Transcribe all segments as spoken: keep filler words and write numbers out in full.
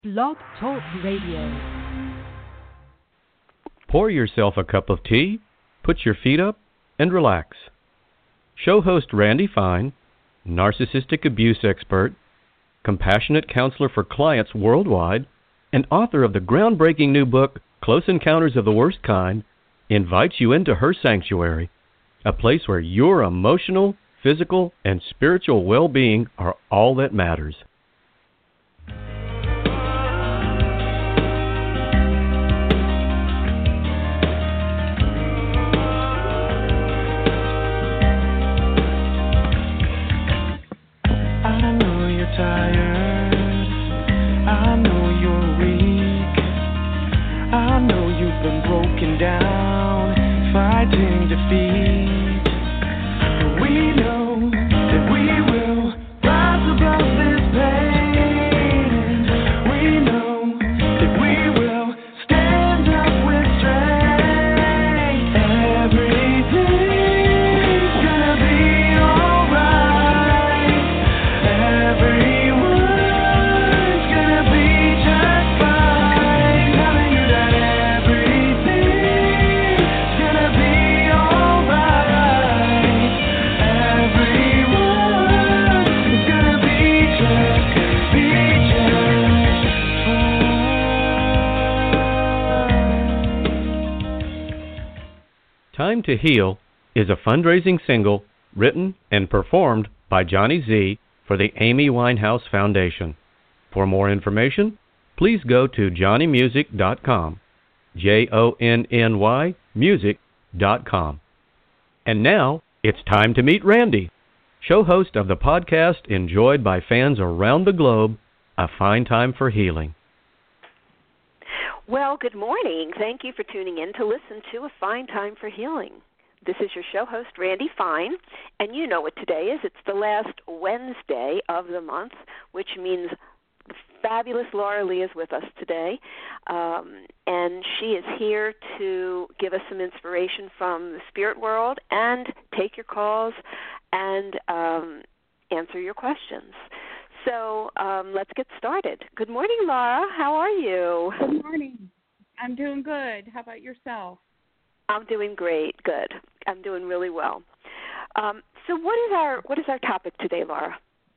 Blog Talk Radio. Pour yourself a cup of tea, put your feet up, and relax. Show host Randy Fine, narcissistic abuse expert, compassionate counselor for clients worldwide, and author of the groundbreaking new book, Close Encounters of the Worst Kind, invites you into her sanctuary, a place where your emotional, physical, and spiritual well-being are all that matters. Tired. I know you're weak. I know you've been broken down, fighting defeat. But we know that we will rise above this pain. We know that we will stand up with strength. Everything's gonna be alright. Every Time to Heal is a fundraising single written and performed by Johnny Z for the Amy Winehouse Foundation. For more information, please go to johnny music dot com, J O N N Y music dot com. And now, it's time to meet Randy, show host of the podcast enjoyed by fans around the globe, A Fine Time for Healing. Well, good morning. Thank you for tuning in to listen to A Fine Time for Healing. This is your show host, Randy Fine, and you know what today is. It's the last Wednesday of the month, which means the fabulous Laura Lee is with us today, um, and she is here to give us some inspiration from the spirit world and take your calls and um, answer your questions. So um, let's get started. Good morning, Laura. How are you? Good morning. I'm doing good. How about yourself? I'm doing great. Good. I'm doing really well. Um, so what is our what is our topic today, Laura?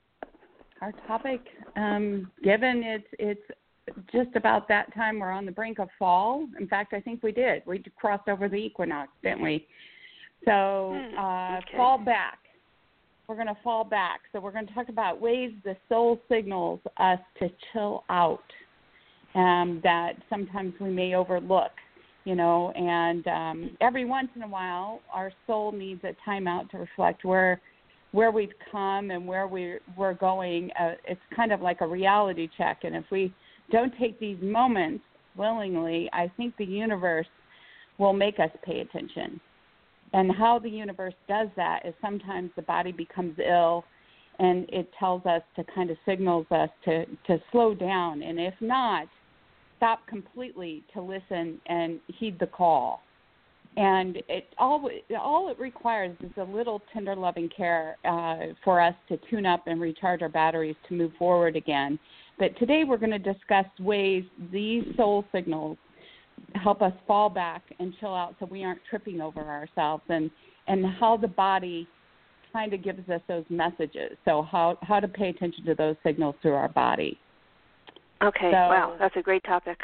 Our topic, um, given it's it's just about that time we're on the brink of fall. In fact, I think we did. We crossed over the equinox, didn't we? So Hmm, uh, okay. fall back. We're going to fall back. So we're going to talk about ways the soul signals us to chill out, um, that sometimes we may overlook, you know, and um, every once in a while our soul needs a time out to reflect where where we've come and where we're, we're going. Uh, it's kind of like a reality check, and if we don't take these moments willingly, I think the universe will make us pay attention. And how the universe does that is sometimes the body becomes ill, and it tells us to kind of signals us to, to slow down. And if not, stop completely to listen and heed the call. And it all, all it requires is a little tender, loving care uh, for us to tune up and recharge our batteries to move forward again. But today we're going to discuss ways these soul signals help us fall back and chill out so we aren't tripping over ourselves, and, and how the body kind of gives us those messages. So how, how to pay attention to those signals through our body. Okay. So, wow, that's a great topic.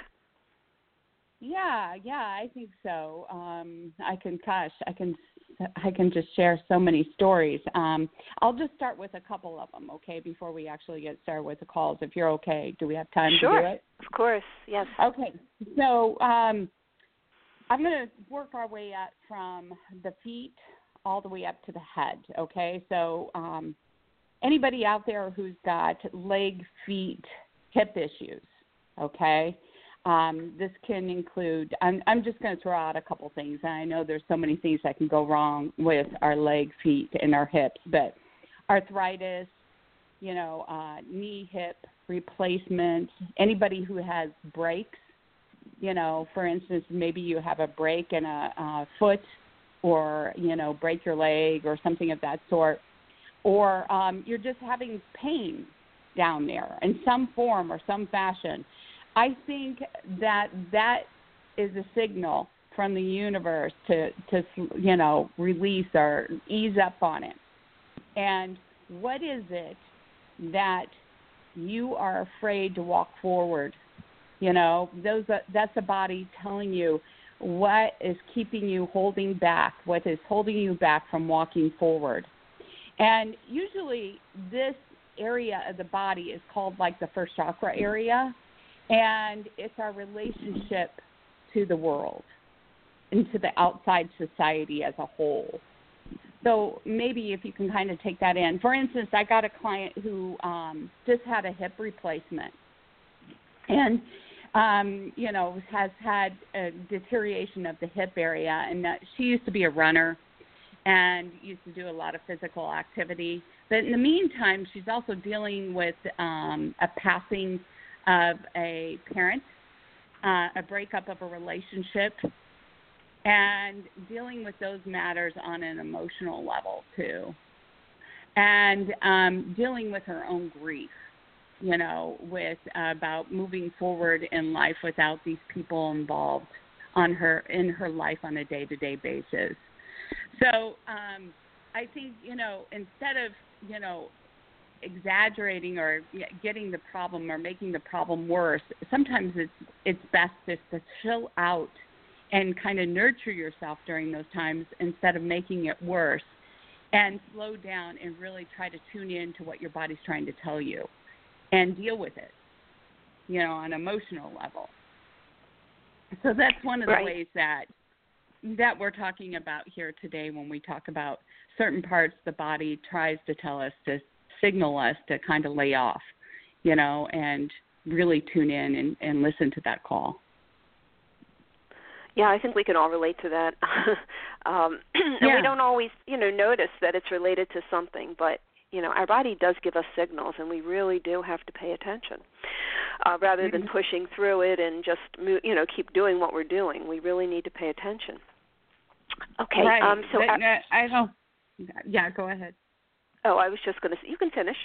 Yeah, yeah, I think so. Um, I can, gosh, I can, I can just share so many stories. Um, I'll just start with a couple of them, okay, before we actually get started with the calls, if you're okay. Do we have time Sure. to do it? Of course, yes. Okay, so um, I'm going to work our way up from the feet all the way up to the head, okay? So um, anybody out there who's got leg, feet, hip issues, okay? Um, this can include, I'm, I'm just going to throw out a couple things. And I know there's so many things that can go wrong with our leg, feet, and our hips, but arthritis, you know, uh, knee, hip replacement, anybody who has breaks, you know, for instance, maybe you have a break in a, a foot, or, you know, break your leg or something of that sort, or um, you're just having pain down there in some form or some fashion. I think that that is a signal from the universe to, to you know, release or ease up on it. And what is it that you are afraid to walk forward? You know, those are, that's the body telling you what is keeping you holding back, what is holding you back from walking forward. And usually this area of the body is called like the first chakra area, and it's our relationship to the world and to the outside society as a whole. So maybe if you can kind of take that in. For instance, I got a client who um, just had a hip replacement and, um, you know, has had a deterioration of the hip area. And uh, she used to be a runner and used to do a lot of physical activity. But in the meantime, she's also dealing with um, a passing of a parent, uh, a breakup of a relationship, and dealing with those matters on an emotional level too, and um, dealing with her own grief, you know, with uh, about moving forward in life without these people involved on her in her life on a day-to-day basis. So um, I think, you know, instead of, you know, exaggerating or getting the problem or making the problem worse, sometimes it's it's best just to chill out and kind of nurture yourself during those times instead of making it worse, and slow down and really try to tune in to what your body's trying to tell you and deal with it, you know, on an emotional level. So that's one of the right. ways that that we're talking about here today when we talk about certain parts the body tries to tell us, to signal us to kind of lay off, you know, and really tune in and, and listen to that call. Yeah, I think we can all relate to that. um, and yeah. we don't always, you know, notice that it's related to something, but, you know, our body does give us signals, and we really do have to pay attention. Uh, rather than Mm-hmm. pushing through it and just, you know, keep doing what we're doing, we really need to pay attention. Okay. Right. Um, so but, I, I don't. Yeah, go ahead. Oh, I was just going to say, you can finish.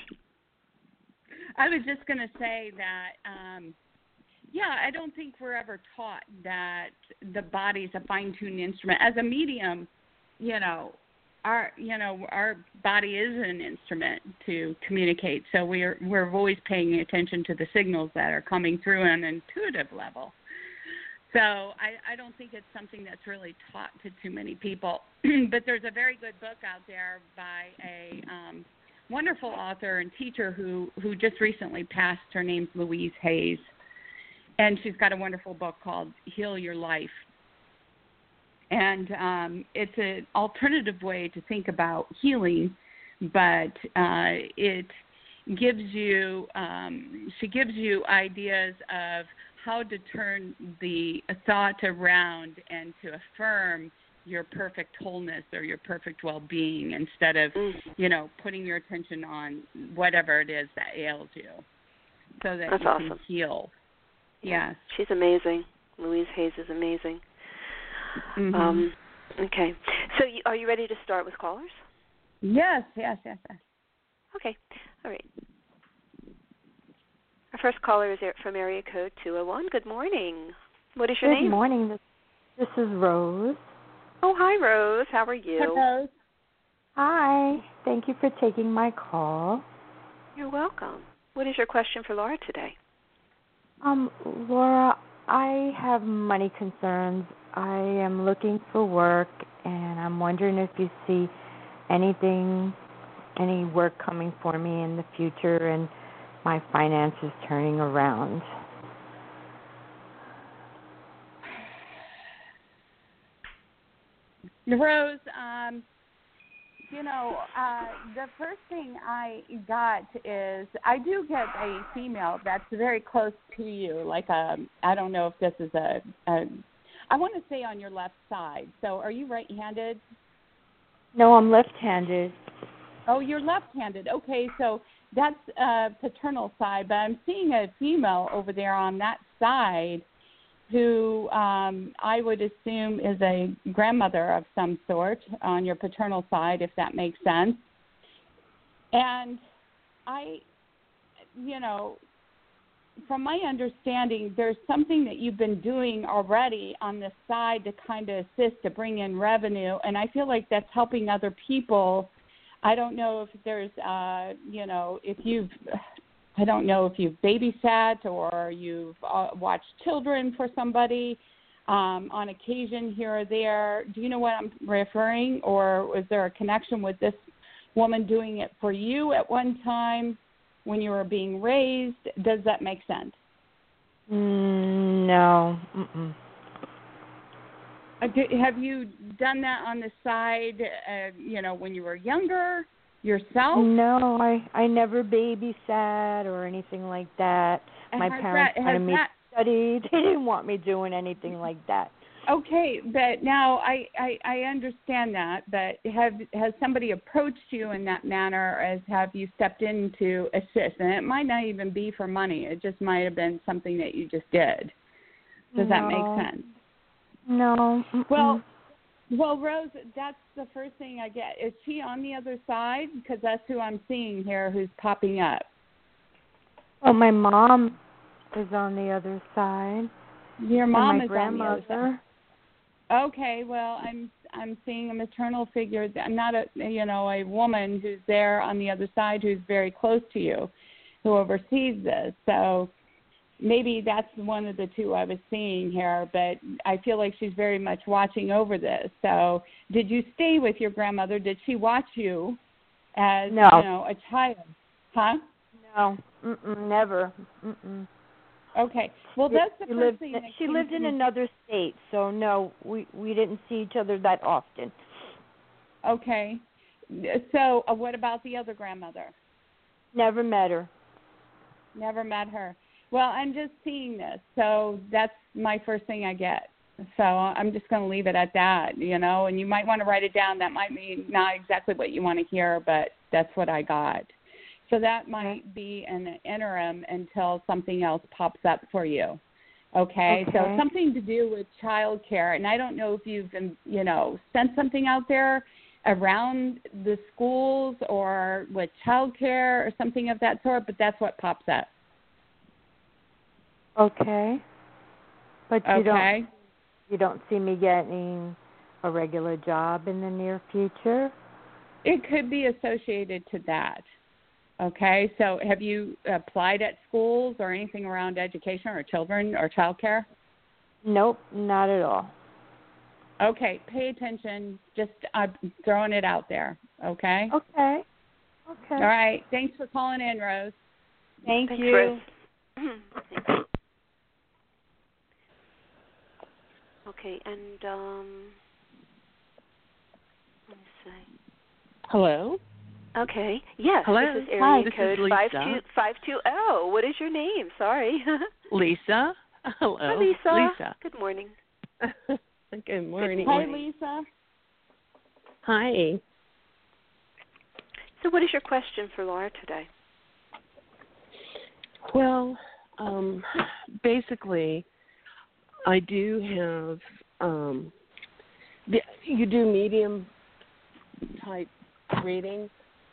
I was just going to say that, um, yeah, I don't think we're ever taught that the body's a fine-tuned instrument. As a medium, you know, our you know our body is an instrument to communicate. So we're we're always paying attention to the signals that are coming through on an intuitive level. So I, I don't think it's something that's really taught to too many people. But there's a very good book out there by a um, wonderful author and teacher who, who just recently passed. Her name's Louise Hayes. And she's got a wonderful book called Heal Your Life. And um, it's an alternative way to think about healing, but uh, it gives you, um, she gives you ideas of how to turn the thought around and to affirm your perfect wholeness or your perfect well-being instead of, mm. you know, putting your attention on whatever it is that ails you so that That's you awesome. can heal. Yes. She's amazing. Louise Hayes is amazing. Mm-hmm. Um, okay. So you, are you ready to start with callers? Yes, yes, yes, yes. Okay. All right. Our first caller is from area code two oh one. Good morning. What is your Good name? Good morning. This, this is Rose. Oh, hi, Rose. How are you? Hello. Hi. Thank you for taking my call. You're welcome. What is your question for Laura today? Um, Laura, I have money concerns. I am looking for work, and I'm wondering if you see anything, any work coming for me in the future, and my finances turning around. Rose, um, you know, uh, the first thing I got is I do get a female that's very close to you. Like a, I don't know if this is a, a I want to say on your left side. So are you right-handed? No, I'm left-handed. Oh, you're left-handed. Okay, so that's uh, paternal side, but I'm seeing a female over there on that side who um, I would assume is a grandmother of some sort on your paternal side, if that makes sense. And I, you know, from my understanding, there's something that you've been doing already on the side to kind of assist to bring in revenue, and I feel like that's helping other people. I don't know if there's, uh, you know, if you've, I don't know if you've babysat or you've uh, watched children for somebody um, on occasion here or there. Do you know what I'm referring, or was there a connection with this woman doing it for you at one time when you were being raised? Does that make sense? Mm, no. Mm-mm. Uh, do, have you done that on the side, uh, you know, when you were younger yourself? No, I I never babysat or anything like that. And My has parents that- wanted has me that- to study. They didn't want me doing anything like that. Okay, but now I, I, I understand that, but have has somebody approached you in that manner, as have you stepped in to assist? And it might not even be for money. It just might have been something that you just did. Does no. that make sense? No. Mm-mm. Well, well, Rose, that's the first thing I get. Is she on the other side? Because that's who I'm seeing here who's popping up. Well, my mom is on the other side. Your mom and my is on the other side. grandmother. Okay, well, I'm I'm seeing a maternal figure. I'm not a you know a woman who's there on the other side who's very close to you, who oversees this. So maybe that's one of the two I was seeing here. But I feel like she's very much watching over this. So did you stay with your grandmother? Did she watch you as No. you know a child? Huh? No. Mm-mm, never. Mm-mm. Okay. Well, that's the she first lived, thing. That she came lived to in me. another state, so no, we we didn't see each other that often. Okay. So uh, what about the other grandmother? Never met her. Never met her. Well, I'm just seeing this, so that's my first thing I get. So I'm just going to leave it at that, you know, and you might want to write it down. That might mean not exactly what you want to hear, but that's what I got. So that might be an interim until something else pops up for you. Okay? Okay. So something to do with child care. And I don't know if you've, been, you know, sent something out there around the schools or with child care or something of that sort, but that's what pops up. Okay. But you Okay? don't you don't see me getting a regular job in the near future? It could be associated to that. Okay, so have you applied at schools or anything around education or children or childcare? Nope, not at all. Okay, pay attention. Just I'm throwing it out there. Okay. Okay. Okay. All right. Thanks for calling in, Rose. Thank Thanks, you. Rose. Thanks. Okay, and um, let me see. Hello. Okay. Yes. Hello. This is Hi, area this is code Lisa. five two five two zero. What is your name? Sorry. Lisa. Hello. Hi, Lisa. Lisa. Good morning. Good morning. Hi, Lisa. Hi. So, what is your question for Laura today? Well, um, basically, I do have. Um, the, you do medium type readings.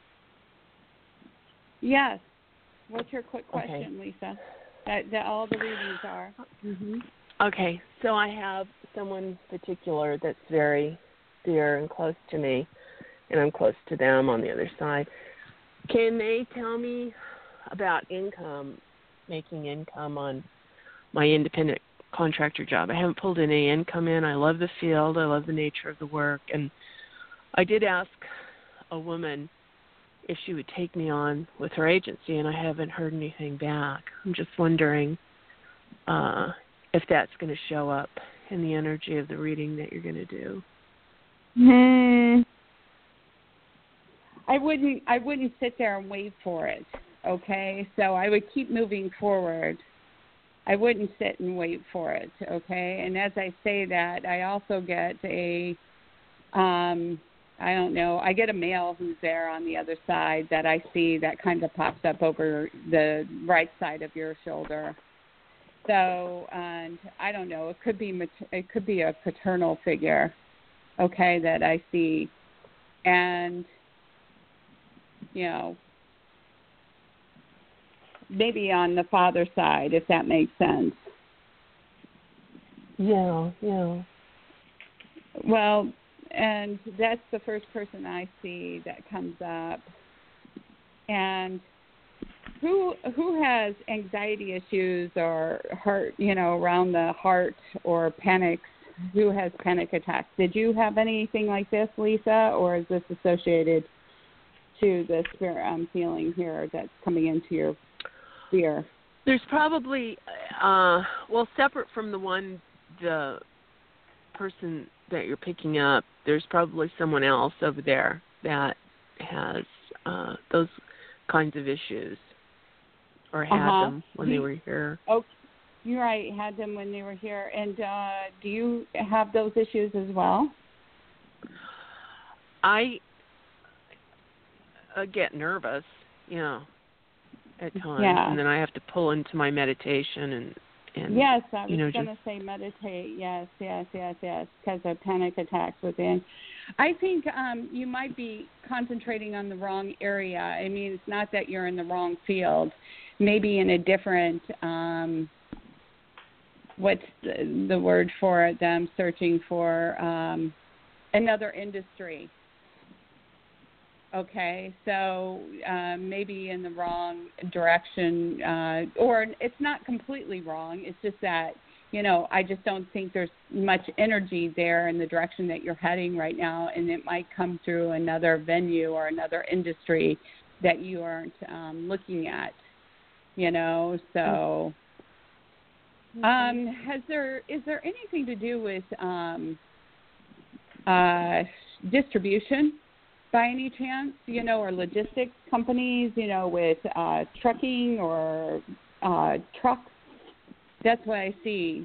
Yes. What's your quick question, Okay. Lisa? That, that all the readings are. Mm-hmm. Okay, so I have someone particular that's very dear and close to me, and I'm close to them on the other side. Can they tell me about income, making income on my independent contractor job? I haven't pulled any income in. I love the field. I love the nature of the work. And I did ask a woman if she would take me on with her agency, and I haven't heard anything back. I'm just wondering uh, if that's going to show up in the energy of the reading that you're going to do. Hmm. I wouldn't. I wouldn't sit there and wait for it. Okay. So I would keep moving forward. I wouldn't sit and wait for it. Okay. And as I say that, I also get a. Um, I don't know. I get a male who's there on the other side that I see that kind of pops up over the right side of your shoulder. So, and I don't know. It could be it could be a paternal figure, okay, that I see, and you know, maybe on the father side, if that makes sense. Yeah, yeah. Well, and that's the first person I see that comes up. And who who has anxiety issues or heart, you know, around the heart or panics? Who has panic attacks? Did you have anything like this, Lisa, or is this associated to the spirit I'm feeling here that's coming into your sphere? There's probably, uh, well, separate from the one, the person that you're picking up, there's probably someone else over there that has uh, those kinds of issues or had uh-huh. them when they were here. Okay. You're right, had them when they were here. And uh, do you have those issues as well? I uh, get nervous, you know, at times, yeah. and then I have to pull into my meditation and, and yes, I was you know, going to just... say meditate. Yes, yes, yes, yes, because of panic attacks within. I think um, you might be concentrating on the wrong area. I mean, it's not that you're in the wrong field. Maybe in a different... Um, what's the, the word for it that I'm searching for? Um, another industry. Okay, so uh, maybe in the wrong direction, uh, or it's not completely wrong. It's just that, you know, I just don't think there's much energy there in the direction that you're heading right now, and it might come through another venue or another industry that you aren't um, looking at, you know, so... Um, has there is there anything to do with um, uh, distribution by any chance, you know, or logistics companies, you know, with uh, trucking or uh, trucks? That's what I see.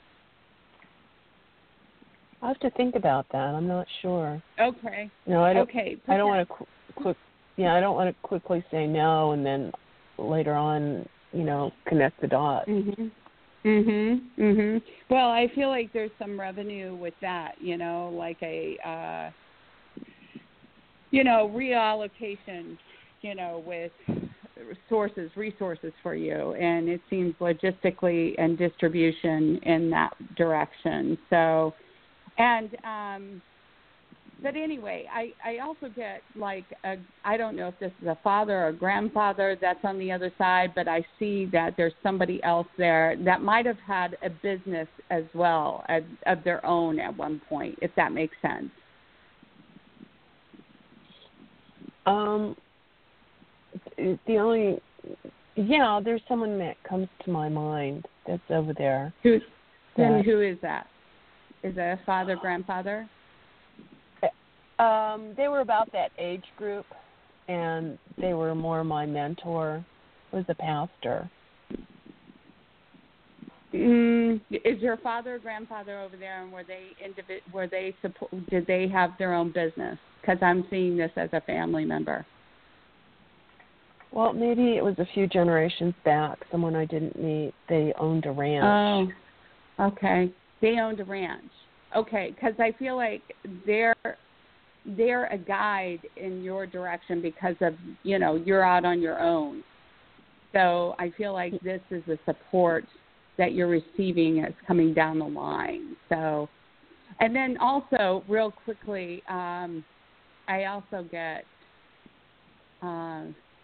I'll have to think about that. I'm not sure. Okay. No, I don't. Okay. I don't want to qu- quick. Yeah, I don't want to quickly say no and then later on, you know, connect the dots. Mhm. Mhm. Mhm. Well, I feel like there's some revenue with that, you know, like a, uh, you know, reallocation, you know, with sources, resources for you, and it seems logistically and distribution in that direction. So, and um, but anyway, I, I also get like a, I don't know if this is a father or a grandfather that's on the other side, but I see that there's somebody else there that might have had a business as well as, of their own at one point, if that makes sense. Um, the only, yeah, there's someone that comes to my mind that's over there. Who's, that, and who is that? Is that a father, grandfather? Um, they were about that age group, and they were more my mentor. Was a pastor. Mm, is your father or grandfather over there, and were they individ- Were they support? Did they have their own business? Because I'm seeing this as a family member. Well, maybe it was a few generations back. Someone I didn't meet. They owned a ranch. Oh, okay. They owned a ranch. Okay, because I feel like they're. they're a guide in your direction because of, you know, you're out on your own. So I feel like this is the support that you're receiving as coming down the line. So, and then also real quickly, um, I also get, uh,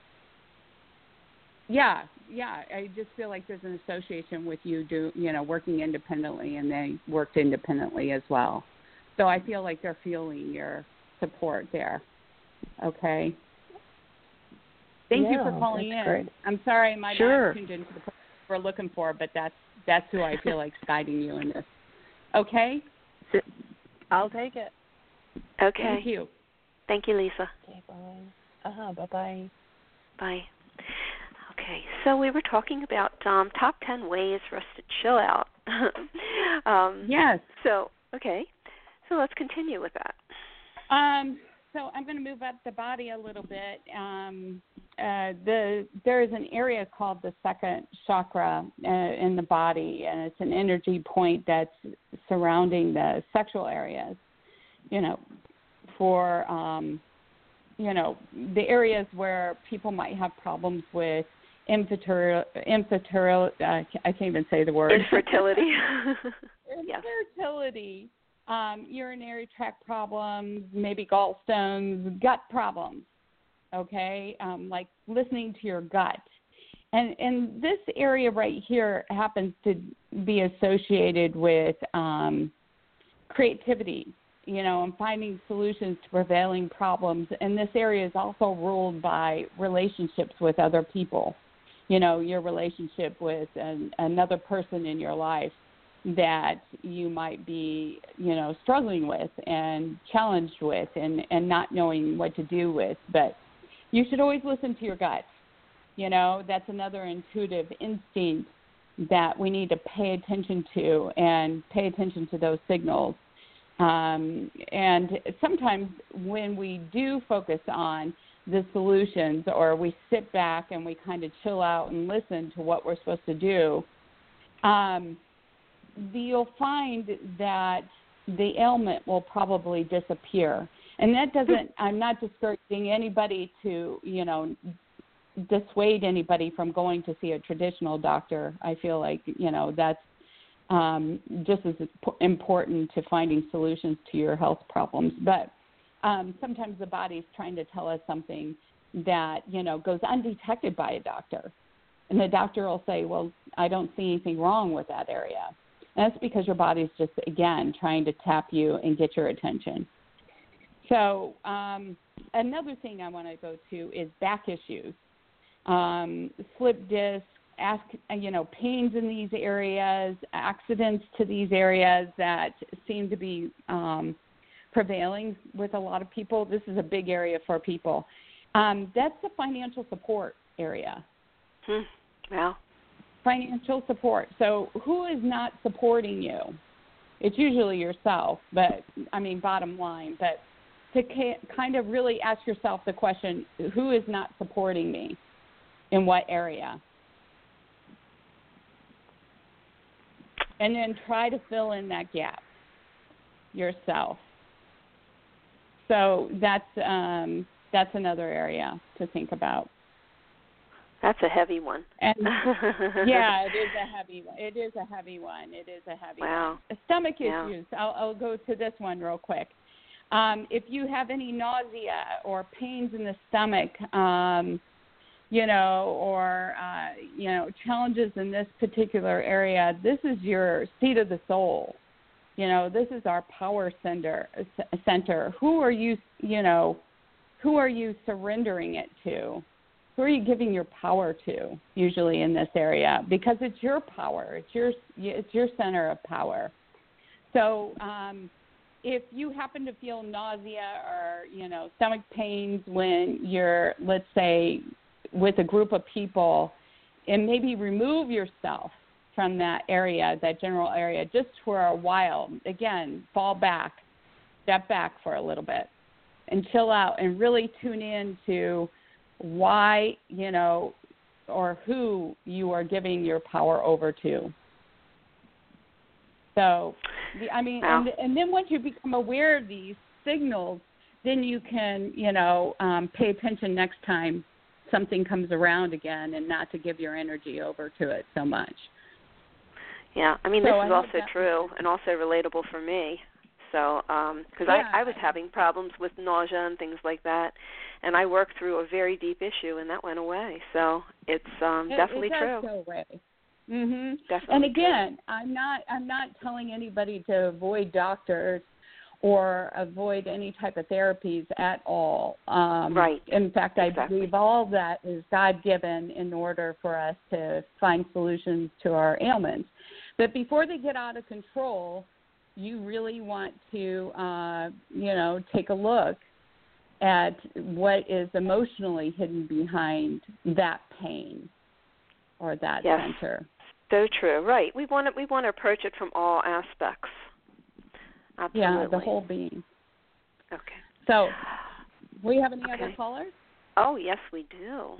yeah, yeah, I just feel like there's an association with you do, you know, working independently, and they worked independently as well. So I feel like they're feeling your support there. Okay. Thank yeah, you for calling in. Great. I'm sorry I might sure. not tuned into the person we're looking for, but that's that's who I feel like is guiding you in this. Okay? I'll take it. Okay. Thank you. Thank you, Lisa. Okay, bye. Uh-huh, bye-bye. Bye. Okay, so we were talking about um, top ten ways for us to chill out. um, yes. So, okay. So let's continue with that. Um, so I'm going to move up the body a little bit. Um, uh, the there is an area called the second chakra uh, in the body, and it's an energy point that's surrounding the sexual areas. You know, for um, you know the areas where people might have problems with infertility, infertility uh, I can't even say the word. Infertility. Yes. Infertility, um, urinary tract problems, maybe gallstones, gut problems, okay, um, like listening to your gut. And, and this area right here happens to be associated with um, creativity, you know, and finding solutions to prevailing problems. And this area is also ruled by relationships with other people, you know, your relationship with an, another person in your life that you might be, you know, struggling with and challenged with and, and not knowing what to do with. But you should always listen to your gut. You know, that's another intuitive instinct that we need to pay attention to and pay attention to those signals. Um, and sometimes when we do focus on the solutions or we sit back and we kind of chill out and listen to what we're supposed to do, um, you'll find that the ailment will probably disappear. And that doesn't, I'm not discouraging anybody to, you know, dissuade anybody from going to see a traditional doctor. I feel like, you know, that's um, just as important to finding solutions to your health problems. But um, sometimes the body's trying to tell us something that, you know, goes undetected by a doctor. And the doctor will say, well, I don't see anything wrong with that area. And that's because your body's just, again, trying to tap you and get your attention. So um, another thing I want to go to is back issues. Um, slip disc, ask, you know, pains in these areas, accidents to these areas that seem to be um, prevailing with a lot of people. This is a big area for people. Um, that's the financial support area. Hmm. Well, financial support. So who is not supporting you? It's usually yourself, but, I mean, bottom line. But to ca- kind of really ask yourself the question, who is not supporting me? In what area? And then try to fill in that gap yourself. So that's um, that's another area to think about. That's a heavy one. And yeah, it is a heavy one. It is a heavy one. It is a heavy wow. one. Stomach yeah. issues. I'll, I'll go to this one real quick. Um, if you have any nausea or pains in the stomach, um, you know, or, uh, you know, challenges in this particular area, this is your seat of the soul. You know, this is our power center. center. Who are you, you know, who are you surrendering it to? Who are you giving your power to, usually in this area? Because it's your power. It's your, it's your center of power. So um, if you happen to feel nausea or, you know, stomach pains when you're, let's say, with a group of people, and maybe remove yourself from that area, that general area, just for a while. Again, fall back, step back for a little bit, and chill out and really tune in to why, you know, or who you are giving your power over to. So, the, I mean, wow. and, and then once you become aware of these signals, then you can, you know, um, pay attention next time something comes around again, and not to give your energy over to it so much. Yeah, I mean, so this I is also that true and also relatable for me. So, because um, yeah. I, I was having problems with nausea and things like that, and I worked through a very deep issue, and that went away. So it's um, it, definitely it does true. Go away. Mhm. Definitely. And again, true. I'm not I'm not telling anybody to avoid doctors or avoid any type of therapies at all. Um, right. In fact, exactly. I believe all of that is God-given in order for us to find solutions to our ailments. But before they get out of control, you really want to, uh, you know, take a look at what is emotionally hidden behind that pain or that yes. center. So true. Right. We want to, we want to approach it from all aspects. Absolutely. Yeah, the whole being. Okay. So, we have any okay. other callers? Oh, yes, we do.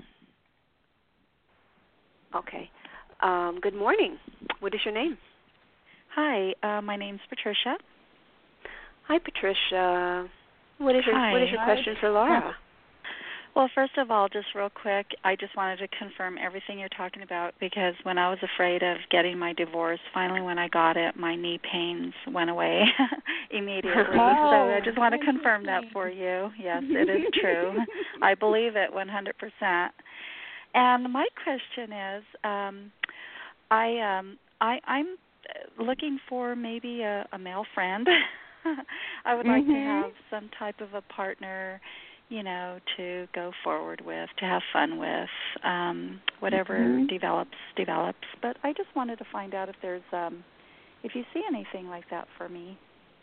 Okay. Um, good morning. What is your name? Hi, uh, my name's Patricia. Hi, Patricia. What is your Hi. What is your question for Laura? Well, first of all, just real quick, I just wanted to confirm everything you're talking about because when I was afraid of getting my divorce, finally when I got it, my knee pains went away immediately. Oh, so I just want to confirm that for you. Yes, it is true. I believe it one hundred percent. And my question is, um, I, um, I, I'm looking for maybe a, a male friend. I would like mm-hmm. to have some type of a partner, you know, to go forward with, to have fun with, um, whatever mm-hmm. develops, develops. But I just wanted to find out if there's, um, if you see anything like that for me.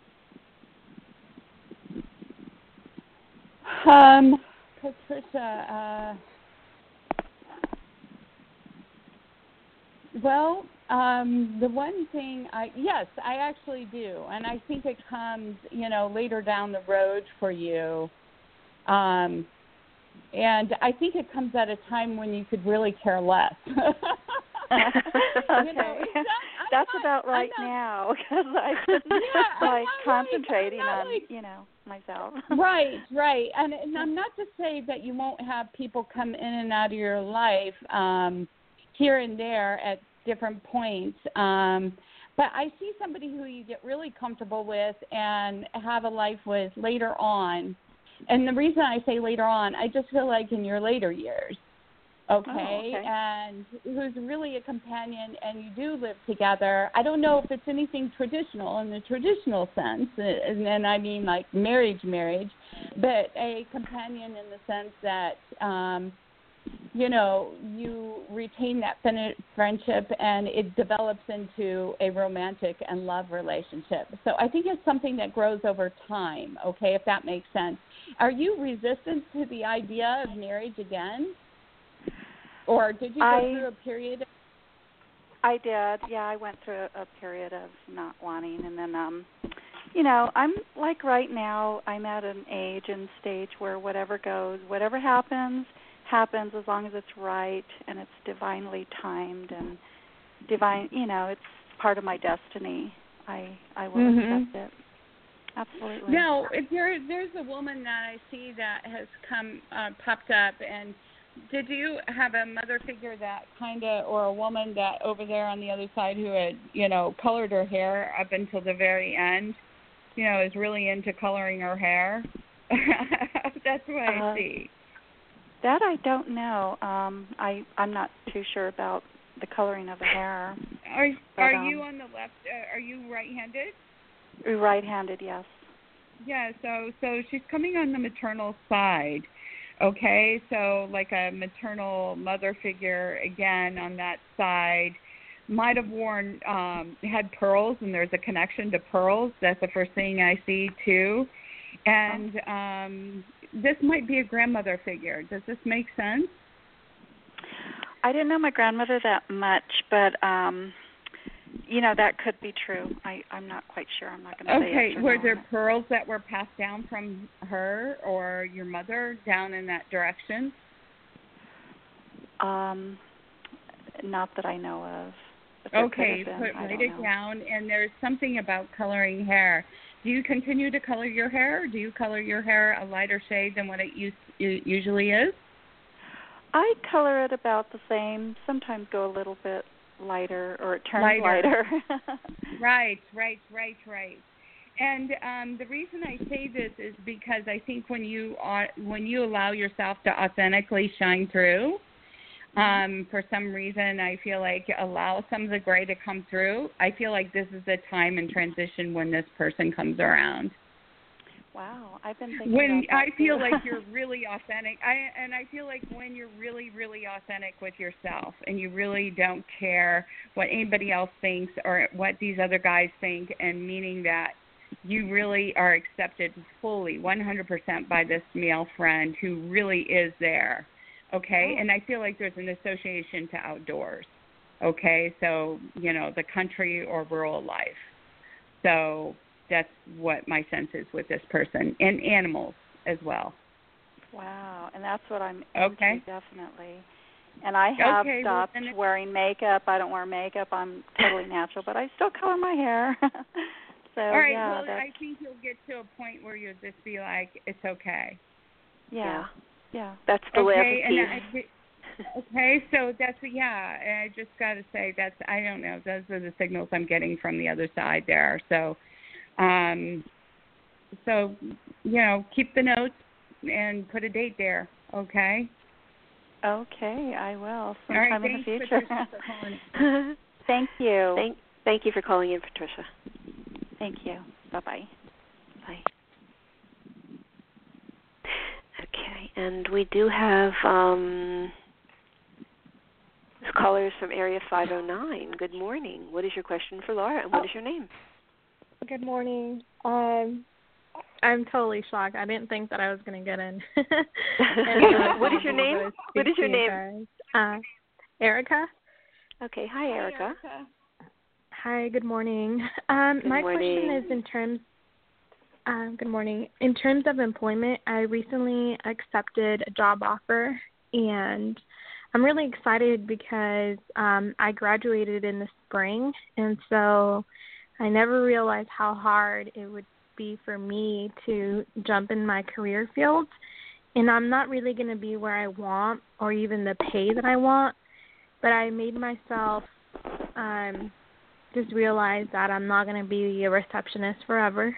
Um, Patricia, uh, well, um, the one thing, I yes, I actually do, and I think it comes, you know, later down the road for you. Um, and I think it comes at a time when you could really care less. Okay. You know, not, That's not, about right not, now because I've been yeah, like concentrating concentrating on, like, you know, myself. Right, right. And, and I'm not to say that you won't have people come in and out of your life um, here and there at different points. Um, but I see somebody who you get really comfortable with and have a life with later on. And the reason I say later on, I just feel like in your later years, okay, oh, okay. and who's really a companion and you do live together. I don't know if it's anything traditional in the traditional sense, and, and I mean like marriage, marriage, but a companion in the sense that, um, you know, you retain that fin- friendship and it develops into a romantic and love relationship. So I think it's something that grows over time, okay, if that makes sense. Are you resistant to the idea of marriage again? Or did you go I, through a period? Of- I did. Yeah, I went through a, a period of not wanting. And then, um, you know, I'm like right now, I'm at an age and stage where whatever goes, whatever happens, happens as long as it's right and it's divinely timed and divine, you know, it's part of my destiny. I, I will mm-hmm. accept it. Absolutely. Now, if there, there's a woman that I see that has come, uh, popped up, and did you have a mother figure that kind of, or a woman that over there on the other side who had, you know, colored her hair up until the very end, you know, is really into coloring her hair? That's what I uh, see. That I don't know. Um, I, I'm not too sure about the coloring of the hair. Are, but, are um, you on the left, uh, are you right-handed? Right-handed, yes. Yeah, so so she's coming on the maternal side, okay? So like a maternal mother figure, again, on that side, might have worn, um, had pearls, and there's a connection to pearls. That's the first thing I see, too. And um, this might be a grandmother figure. Does this make sense? I didn't know my grandmother that much, but... Um, You know, that could be true. I, I'm not quite sure. I'm not going to say Okay, yes or were no there pearls that were passed down from her or your mother down in that direction? Um, not that I know of. Okay, been, put, I write don't it know. down. And there's something about coloring hair. Do you continue to color your hair? Or do you color your hair a lighter shade than what it used, it usually is? I color it about the same. Sometimes go a little bit lighter, or it turns lighter. lighter. Right, right, right, right. And um, the reason I say this is because I think when you are, when you allow yourself to authentically shine through, um, for some reason I feel like allow some of the gray to come through. I feel like this is the time and transition when this person comes around. Wow, I've been thinking when about that I feel too. like you're really authentic, I and I feel like when you're really, really authentic with yourself, and you really don't care what anybody else thinks or what these other guys think, and meaning that you really are accepted fully, one hundred percent by this male friend who really is there, okay? Oh. And I feel like there's an association to outdoors, okay? So, you know, the country or rural life. So that's what my sense is with this person, and animals as well. Wow, and that's what I'm okay. into, definitely. And I have okay, stopped well, wearing makeup. I don't wear makeup. I'm totally natural, but I still color my hair. so, All right, yeah, well, that's... I think you'll get to a point where you'll just be like, it's okay. Yeah. Yeah. That's the okay, laughing and piece. I, okay, so that's yeah. I just got to say that's I don't know. Those are the signals I'm getting from the other side there. So, um, so you know, keep the notes and put a date there. Okay. Okay, I will All sometime right, in the thanks, future. Patricia, for calling. Thank you. Thank, thank you for calling in, Patricia. Thank you. Bye-bye. Bye. Okay, and we do have um, callers from area five oh nine. Good morning. What is your question for Laura, and what is your name? Good morning. Um, I'm totally shocked. I didn't think that I was going to get in. And, what is your name? What is your name? Uh, Erica. Okay. Hi, Erica. Hi, Erica. Hi. Good morning. Um, Good my morning. question is in terms. Um, good morning. In terms of employment, I recently accepted a job offer, and I'm really excited because um, I graduated in the spring, and so I never realized how hard it would be for me to jump in my career field, and I'm not really going to be where I want or even the pay that I want, but I made myself um, just realize that I'm not going to be a receptionist forever,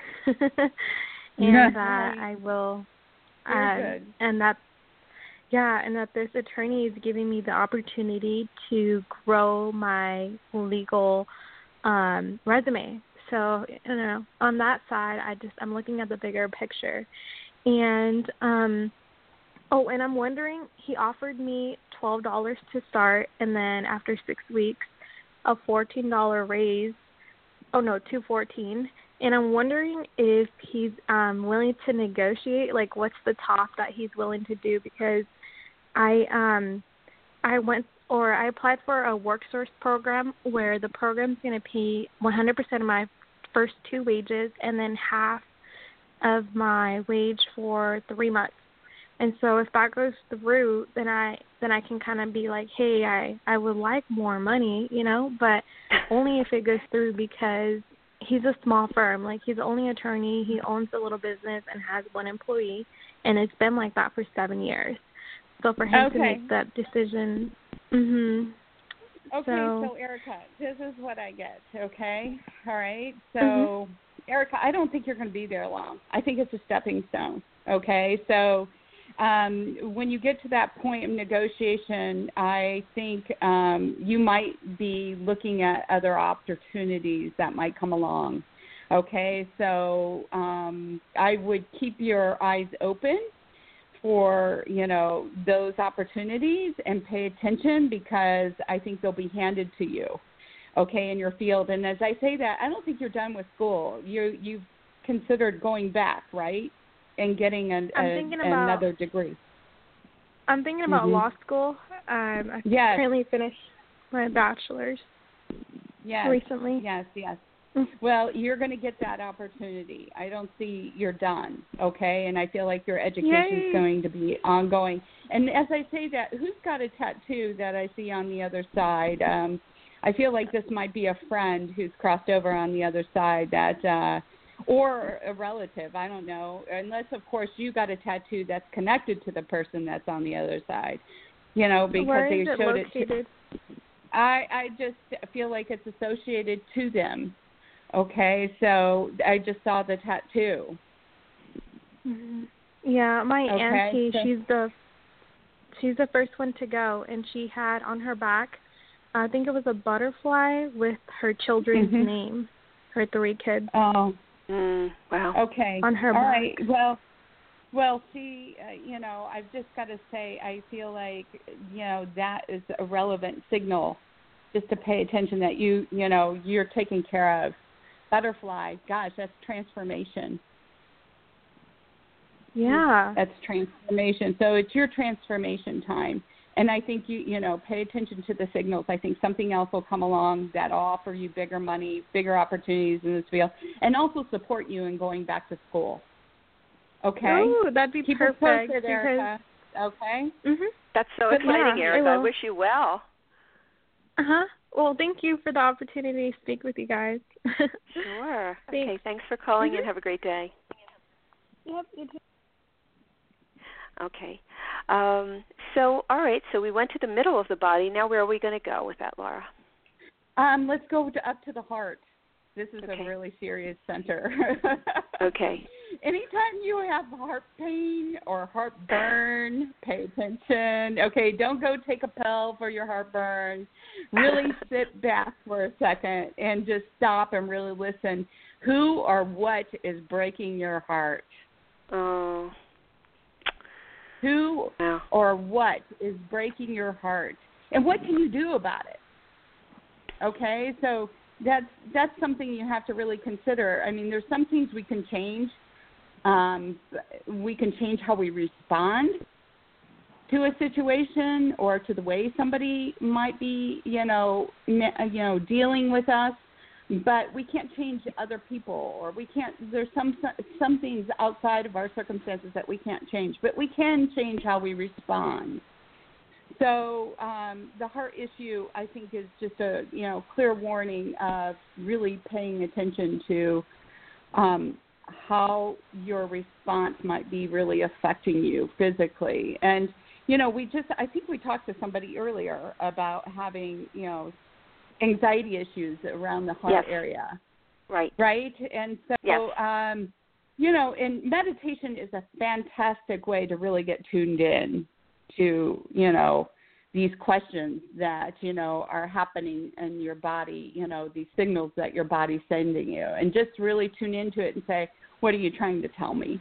and that I will, You're um, good. and that, yeah, and that this attorney is giving me the opportunity to grow my legal um, resume. So, you know, on that side, I just, I'm looking at the bigger picture. And, um, oh, and I'm wondering, he offered me twelve dollars to start, and then after six weeks, a fourteen dollars raise. Oh, no, to fourteen. And I'm wondering if he's um, willing to negotiate, like what's the top that he's willing to do, because I, um, I went, or I applied for a WorkSource program where the program's going to pay one hundred percent of my first two wages and then half of my wage for three months. And so if that goes through, then I then I can kind of be like, hey, I, I would like more money, you know, but only if it goes through, because he's a small firm. Like, he's the only attorney. He owns a little business and has one employee, and it's been like that for seven years. So for him Okay. to make that decision, mhm. Okay, so, so Erica, this is what I get, okay? All right. So, mm-hmm. Erica, I don't think you're going to be there long. I think it's a stepping stone, okay? So, um, when you get to that point of negotiation, I think um, you might be looking at other opportunities that might come along, okay? So, um, I would keep your eyes open for, you know, those opportunities and pay attention, because I think they'll be handed to you, okay, in your field. And as I say that, I don't think you're done with school. You, you've considered going back, right, and getting an, I'm a, thinking about, another degree. I'm thinking about mm-hmm. law school. Um, I yes. currently finished my bachelor's yes. recently. Yes, yes. Mm. Well, you're going to get that opportunity. I don't see you're done, okay? And I feel like your education is going to be ongoing. And as I say that, who's got a tattoo that I see on the other side? Um, I feel like this might be a friend who's crossed over on the other side, that, uh, or a relative, I don't know. Unless, of course, you got a tattoo that's connected to the person that's on the other side, you know, because Where they is it showed located? it. To, I, I just feel like it's associated to them. Okay, so I just saw the tattoo. Mm-hmm. Yeah, my okay, auntie, so, she's the she's the first one to go, and she had on her back, I think it was a butterfly with her children's mm-hmm. name, her three kids. Oh, mm, wow. Okay, on her all back. right. Well, well, see, uh, you know, I've just got to say, I feel like, you know, that is a relevant signal, just to pay attention that you, you know, you're taken care of. Butterfly, gosh, that's transformation. Yeah. That's transformation. So it's your transformation time. And I think you, you know, pay attention to the signals. I think something else will come along that'll offer you bigger money, bigger opportunities in this field, and also support you in going back to school. Okay? Oh, that'd be Keep perfect. it posted, because, Erica. Okay? Mhm. That's so Good exciting, luck. Erica. I I will. wish you well. Uh huh. Well, thank you for the opportunity to speak with you guys. Sure. Thanks. Okay, thanks for calling Mhm. and have a great day. Yep, you too. Okay. Um, so, all right, so we went to the middle of the body. Now where are we going to go with that, Laura? Um, let's go to, up to the heart. This is Okay. a really serious center. Okay. Anytime you have heart pain or heartburn, pay attention. Okay, don't go take a pill for your heartburn. Really sit back for a second and just stop and really listen. Who or what is breaking your heart? Oh. Who Yeah. or what is breaking your heart? And what can you do about it? Okay, so that's that's something you have to really consider. I mean, there's some things we can change. Um, we can change how we respond to a situation or to the way somebody might be, you know, you know, dealing with us. But we can't change other people, or we can't. There's some some things outside of our circumstances that we can't change, but we can change how we respond. So um, the heart issue, I think, is just a you know clear warning of really paying attention to um, how your response might be really affecting you physically. And you know, we just I think we talked to somebody earlier about having you know anxiety issues around the heart Yes. area. Right. Right? And so, Yes. um, you know, and meditation is a fantastic way to really get tuned in to, you know, these questions that, you know, are happening in your body, you know, these signals that your body's sending you, and just really tune into it and say, what are you trying to tell me?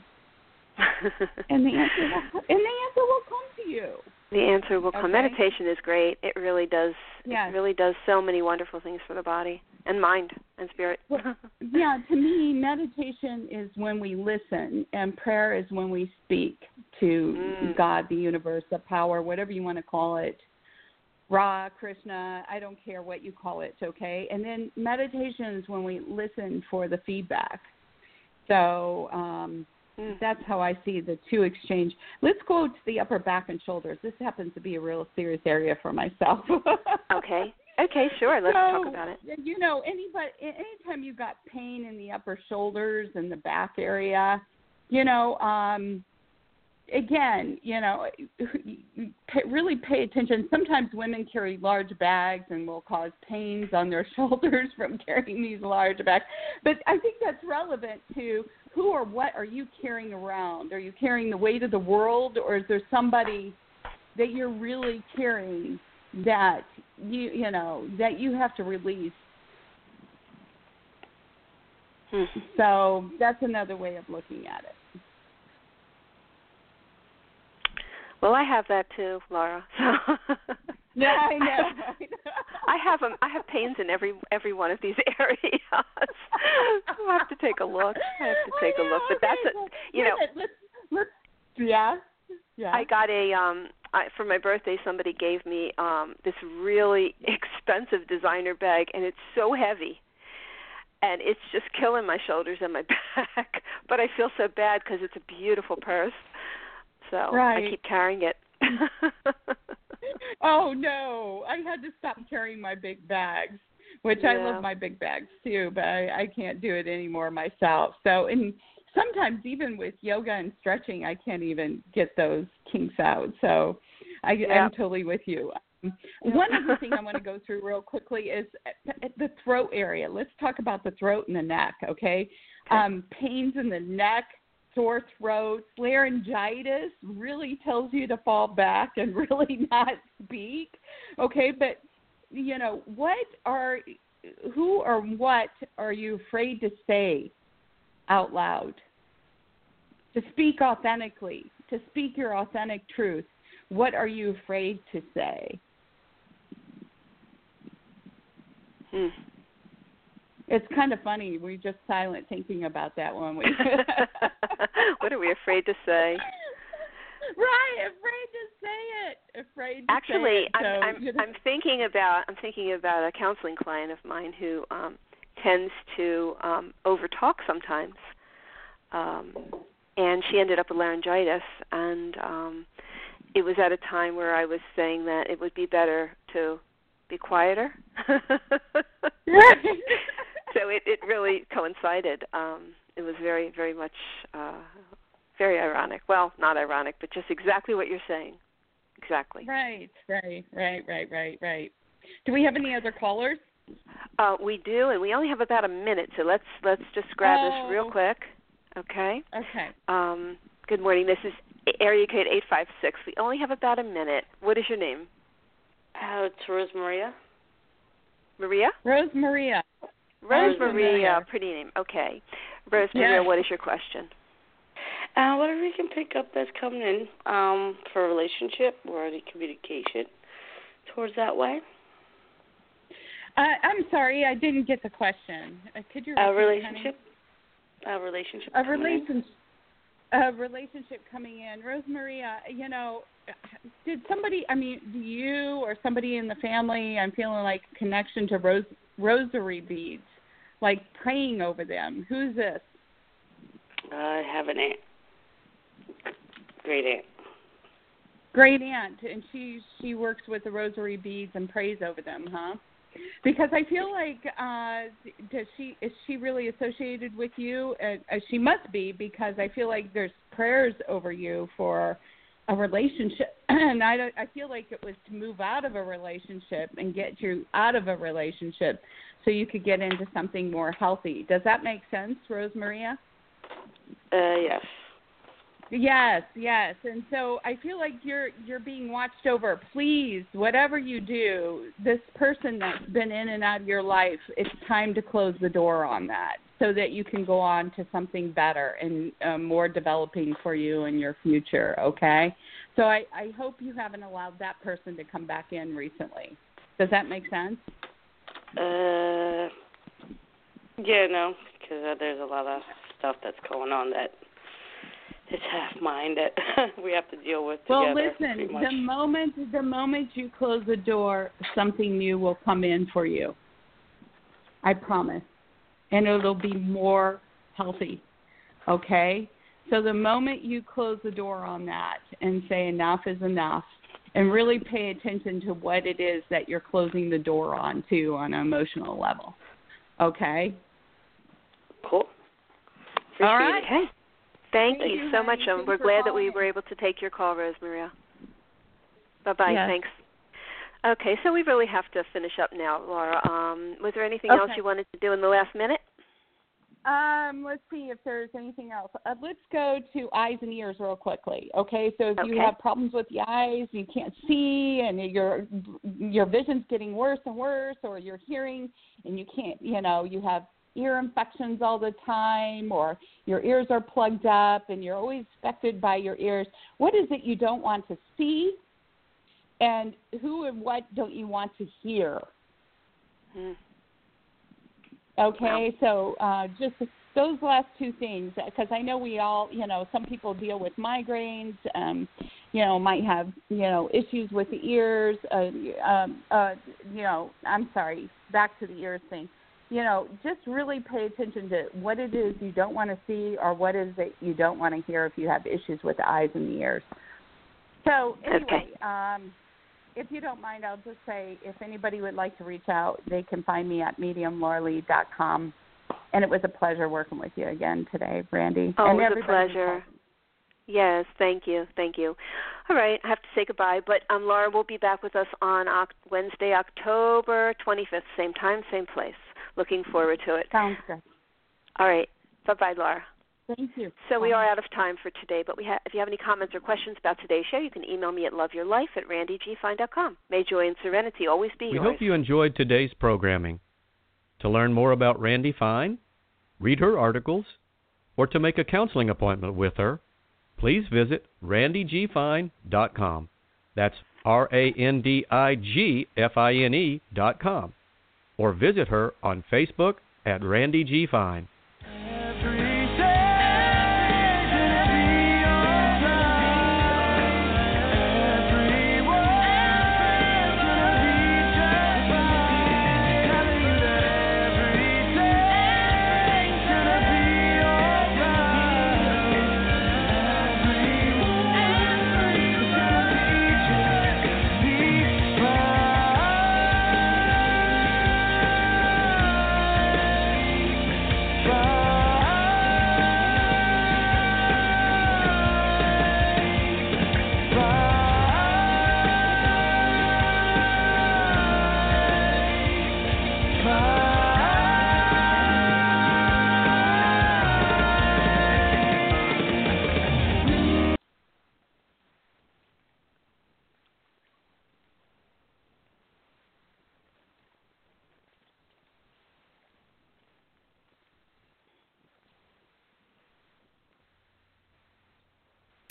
and the answer will, and the answer will come to you. The answer will come. Okay. Meditation is great. It really does. Yes. It really does so many wonderful things for the body and mind and spirit. Well, yeah, to me, meditation is when we listen, and prayer is when we speak to Mm. God, the universe, the power, whatever you want to call it. Ra, Krishna, I don't care what you call it, okay? And then meditation is when we listen for the feedback. So um, Mm. that's how I see the two exchange. Let's go to the upper back and shoulders. This happens to be a real serious area for myself. Okay. Okay, sure. Let's so, talk about it. You know, anybody, anytime you've got pain in the upper shoulders and the back area, you know, um, again, you know, pay, really pay attention. Sometimes women carry large bags and will cause pains on their shoulders from carrying these large bags. But I think that's relevant to who or what are you carrying around? Are you carrying the weight of the world, or is there somebody that you're really carrying that you you know that you have to release? Hmm. So that's another way of looking at it. Well, I have that too, Laura. Yeah, I know. I have um, I have pains in every every one of these areas. I'll have to take a look. I have to take I know, a look. But okay, that's well, a you know. Let's, let's, yeah. Yeah. I got a um I, for my birthday. Somebody gave me um this really expensive designer bag, and it's so heavy, and it's just killing my shoulders and my back. But I feel so bad because it's a beautiful purse, so right. I keep carrying it. Oh no! I had to stop carrying my big bags, which yeah. I love my big bags too, but I, I can't do it anymore myself. So, and sometimes even with yoga and stretching, I can't even get those kinks out. So, I, yep. I'm totally with you. Um, yep. One other thing I want to go through real quickly is the throat area. Let's talk about the throat and the neck. Okay, okay. Um, pains in the neck, sore throat, laryngitis really tells you to fall back and really not speak. Okay, but you know, what are, who or what are you afraid to say out loud? To speak authentically, to speak your authentic truth. What are you afraid to say? Hmm. It's kind of funny. We're just silent thinking about that one. We What are we afraid to say? Right, afraid to say it. Afraid to Actually, say it. So, I'm I'm, you know. I'm thinking about I'm thinking about a counseling client of mine who um, tends to um, overtalk sometimes, um, and she ended up with laryngitis, and um, it was at a time where I was saying that it would be better to be quieter. So it, it really coincided. Um, it was very, very much, uh, Very ironic. Well, not ironic, but just exactly what you're saying. Exactly. Right, right, right, right, right, right. Do we have any other callers? Uh, we do, and we only have about a minute, so let's let's just grab oh. this real quick. Okay. Okay. Um, good morning. This is area code eight five six. We only have about a minute. What is your name? Uh, it's Rose Maria. Maria? Rose Maria. Rose Maria. Pretty name. Okay. Rose Maria, yes. what is your question? Uh, whatever you can pick up that's coming in um, for a relationship or any communication towards that way. Uh, I'm sorry, I didn't get the question. Uh, could you repeat, a relationship? Honey? A relationship. A relationship. A relationship coming in. Rose Maria, you know, did somebody? I mean, do you or somebody in the family? I'm feeling like connection to rose rosary beads, like praying over them. Who's this? I have an aunt. Great aunt. Great aunt, and she she works with the rosary beads and prays over them, huh? Because I feel like uh, does she is she really associated with you? Uh, she must be, because I feel like there's prayers over you for a relationship, and I don't, I feel like it was to move out of a relationship and get you out of a relationship so you could get into something more healthy. Does that make sense, Rose Maria? Uh, yes. Yes, yes. And so I feel like you're you're being watched over. Please, whatever you do, this person that's been in and out of your life, it's time to close the door on that so that you can go on to something better and uh, more developing for you in your future, okay? So I, I hope you haven't allowed that person to come back in recently. Does that make sense? Uh, yeah, no, because uh, there's a lot of stuff that's going on that it's half mine that we have to deal with together. Well, listen, the moment the moment you close the door, something new will come in for you. I promise. And it'll be more healthy. Okay? So the moment you close the door on that and say enough is enough, and really pay attention to what it is that you're closing the door on too on an emotional level. Okay? Cool. Appreciate All right. It. Hey. Thank, Thank you you, so honey. much. Um, Thanks we're for glad that we calling. were able to take your call, Rose Maria. Bye-bye. Yes. Thanks. Okay, so we really have to finish up now, Laura. Um, was there anything Okay. else you wanted to do in the last minute? Um, let's see if there's anything else. Uh, let's go to eyes and ears real quickly. Okay, so if Okay. you have problems with the eyes, you can't see, and your your vision's getting worse and worse, or your hearing, and you can't, you know, you have ear infections all the time, or your ears are plugged up, and you're always affected by your ears. What is it you don't want to see, and who and what don't you want to hear? Hmm. Okay, so uh, just those last two things, because I know we all, you know, some people deal with migraines, um, you know, might have, you know, issues with the ears, uh, um, uh, you know, I'm sorry, back to the ears thing. You know, just really pay attention to what it is you don't want to see or what is it you don't want to hear if you have issues with the eyes and the ears. So anyway, Okay. um, if you don't mind, I'll just say if anybody would like to reach out, they can find me at medium laura lee dot com. And it was a pleasure working with you again today, Brandy. Oh, and it was a everybody pleasure. Yes, thank you, thank you. All right, I have to say goodbye, but um, Laura will be back with us on Oct- Wednesday, October twenty-fifth, same time, same place. Looking forward to it. Sounds good. All right, bye-bye, Laura. Thank you. So we Bye. are out of time for today, but we ha- if you have any comments or questions about today's show, you can email me at loveyourlife at randy g fine dot com. May joy and serenity always be We yours. hope you enjoyed today's programming. To learn more about Randy Fine, read her articles, or to make a counseling appointment with her, please visit randy g fine dot com. That's R A N D I G F I N E dot com. Or visit her on Facebook at Randy G. Fine.